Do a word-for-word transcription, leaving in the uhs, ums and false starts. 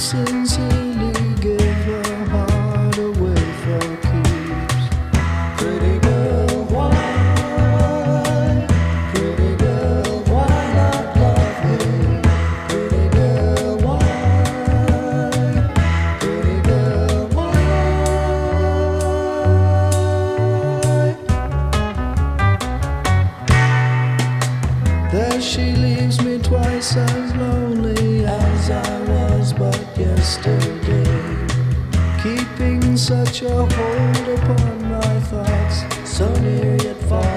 sincerely give her heart away for keeps. Pretty girl, why? Pretty girl, why not love me? Pretty girl, why? Pretty girl, why? There she leaves me twice as lonely as I was but yesterday, keeping such a hold upon my thoughts, so near yet far